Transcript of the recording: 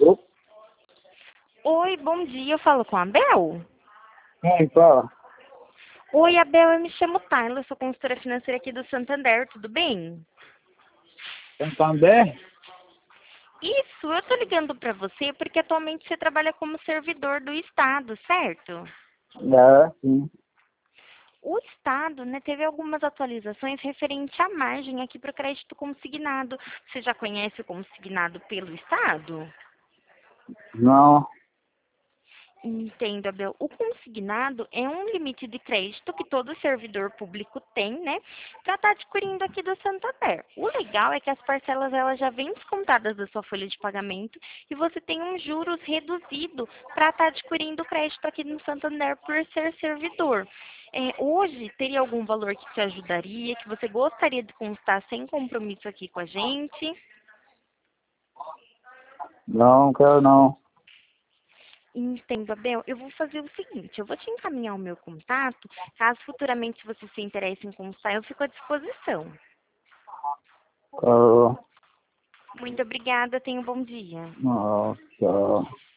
Ô, Oi, bom dia. Eu falo com a Abel? quem fala? Oi, Abel, eu me chamo Tayla, eu sou consultora financeira aqui do Santander, tudo bem? Santander? Isso, eu tô ligando pra você porque atualmente você trabalha como servidor do Estado, certo? É, sim. O Estado, né, teve algumas atualizações referente à margem aqui para o crédito consignado. Você já conhece o consignado pelo Estado? Não. Entendo, Abel. O consignado é um limite de crédito que todo servidor público tem, né, para estar adquirindo aqui do Santander. O legal é que as parcelas elas já vêm descontadas da sua folha de pagamento e você tem um juros reduzido para estar adquirindo crédito aqui no Santander por ser servidor. Hoje, teria algum valor que te ajudaria, que você gostaria de constar sem compromisso aqui com a gente? Não, quero não. Entendo, Abel. Eu vou fazer o seguinte, eu vou te encaminhar o meu contato, caso futuramente você se interesse em consultar, eu fico à disposição. Quero Muito obrigada, tenha um bom dia. não. Tchau.